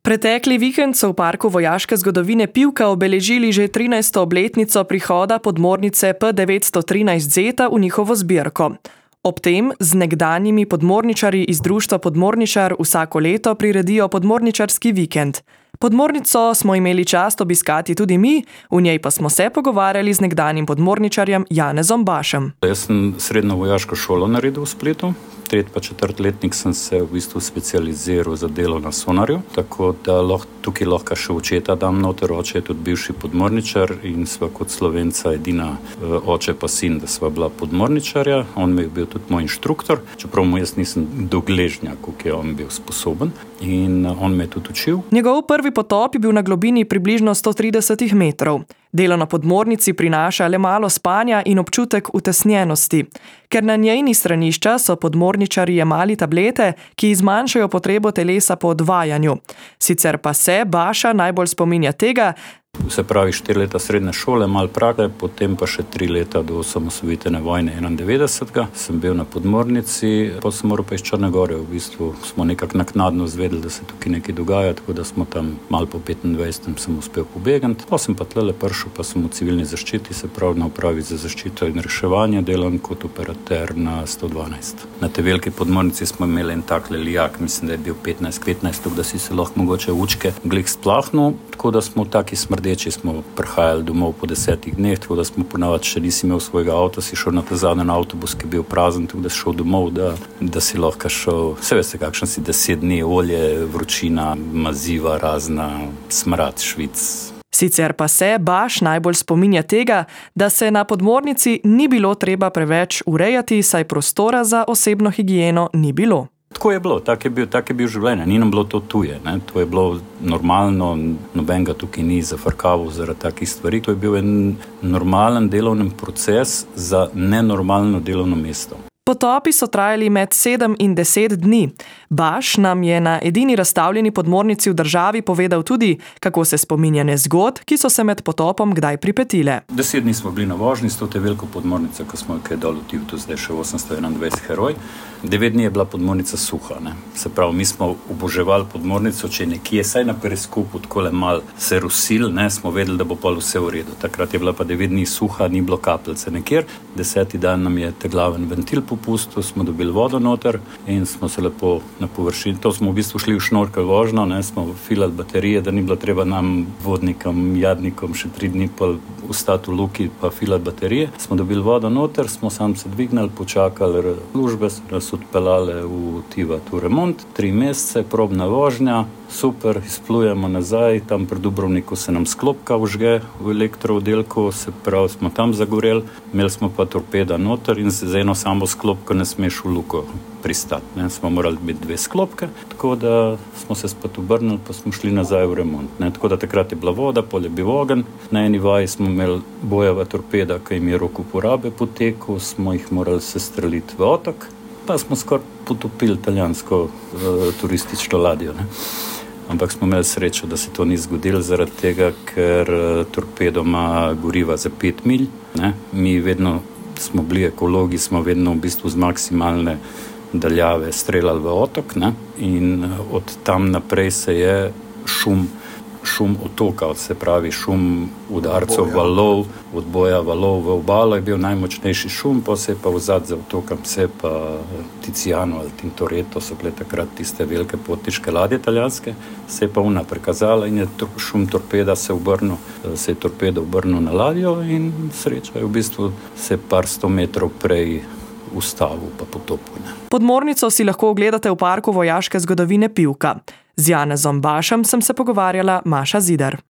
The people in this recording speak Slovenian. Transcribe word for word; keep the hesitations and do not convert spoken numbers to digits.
Pretekli vikend so v parku vojaške zgodovine Pivka obeležili že trinajsto obletnico prihoda podmornice P devetsto trinajst Zeta v njihovo zbirko. Ob tem z nekdanjimi podmorničarji iz društva Podmorničar vsako leto priredijo podmorničarski vikend. Podmornico smo imeli čast obiskati tudi mi, v njej pa smo se pogovarjali z nekdanjim podmorničarjem Janezom Bašem. Jaz sem srednjo vojaško šolo naredil v Splitu. Tret pa četrtletnik sem se v bistvu specializiral za delo na sonarju, tako da lahko, tukaj lahko še očeta dam noter. Oče je tudi bivši podmorničar in sva kot Slovenca edina, oče pa sin, da sva bila podmorničarja. On mi je bil tudi moj inštruktor, čeprav mu jaz nisem dogležnjak, koliko je on bil sposoben, in on me je tudi učil. Njegov prvi potop je bil na globini približno sto trideset metrov. Delo na podmornici prinaša le malo spanja in občutek utesnjenosti. Ker na njejni stranišča so podmorničarji jemali tablete, ki zmanjšajo potrebo telesa po odvajanju. Sicer pa se Baša najbolj spominja tega, Se pravi štiri leta srednje šole, malo prakse, potem pa še tri leta do osamosvojitvene vojne enaindevetdesetega sem bil na podmornici, pa sem moral pa iz Črne Gore. V bistvu smo nekako naknadno zvedeli, da se tukaj nekaj dogaja, tako da smo tam malo po petindvajsetem sem uspel pobegati. Pa sem pa tlele prišel, pa sem v civilni zaščiti, se pravi na upravi za zaščito in reševanje, delam kot operater na sto dvanajst. Na tej veliki podmornici smo imeli en tak lijak, mislim, da je bil petnajst petnajst, tako da si se lahko mogoče učke glih splahnil, tako da smo taki smrdi. Deči smo prihajali domov po desetih dneh, tako da smo ponavadi še nisi imel svojega avta, si šel na ta zadnji avtobus, ki je bil prazen, tako da si šel domov, da, da si lahko šel, vse veste kakšen si, deset dni, olje, vročina, maziva, razna, smrad, švic. Sicer pa se Baš najbolj spominja tega, da se na podmornici ni bilo treba preveč urejati, saj prostora za osebno higieno ni bilo. Tako je bilo, tak je bil, tak je bil življenje, ni nam bilo to tuje, ne? To je bilo normalno, nobenega tukaj ni zafrkaval zaradi takih stvari. To je bil en normalen delovni proces za nenormalno delovno mesto. Potopi so trajali med sedem in deset dni. Baš nam je na edini razstavljeni podmornici v državi povedal tudi, kako se spominja nezgod, ki so se med potopom kdaj pripetile. Deset dni smo bili na vožnji s to te veliko podmornico, ko smo kaj dol v Tivtu, zdaj še osemsto enaindvajset heroj. Devet dni je bila podmornica suha, ne. Se pravi, mi smo oboževali podmornico, če nekje, saj na periskupu takole mal se rusil, ne, smo vedeli, da bo pol vse v redu. Takrat je bila pa devet dni suha, ni bilo kapljice nekjer. Deseti dan nam je teglaven ventil popustil, smo dobili vodo noter in smo se lepo na površini. To smo v bistvu šli v šnorkel vožno, ne, smo filali baterije, da ni bilo treba nam vodnikom, jadnikom še tri dni pol ustati v luki pa filati baterije. Smo dobili vodo noter, smo sam se dvignali, počakali službe, so nas odpeljale v Tivat v remont, tri mesece, probna vožnja, super, izplujemo nazaj, tam pri Dubrovniku se nam sklopka užge v elektrooddelku, se pravi, smo tam zagoreli, imeli smo pa torpeda noter in z eno samo sklopko ne smeš v luko pristati, ne, smo morali biti dve sklopke, tako da smo se spet obrnili, pa smo šli nazaj v remont, ne, tako da takrat je bila voda, pol je bil ogenj, na eni vaji smo imeli bojeva torpeda, ki jim je rok uporabe potekel, smo jih morali sestreliti v otok, pa smo skoraj potopili italijansko uh, turistično ladjo, ne. Ampak smo imeli srečo, da se to ni zgodilo zaradi tega, ker uh, torpedo ima goriva za pet milj, ne. Mi vedno smo bili ekologi, smo vedno v bistvu z maksimalne daljave streljali v otok, ne. In uh, od tam naprej se je šum šum otoka, se pravi šum udarcev valov, odboja valov v obalo je bil najmočnejši šum, pa se je pa vzad za otokom se pa Tiziano ali Tintoretto, so bile takrat tiste velike potniške ladje italijanske, se je pa ona prikazala in je šum torpeda se obrnil, se je torpedo obrnil na ladjo in sreča je v bistvu se par sto metrov prej ustavil pa potopil. Podmornico si lahko ogledate v parku vojaške zgodovine Pivka. Z Janezom Bašem sem se pogovarjala Maša Zidar.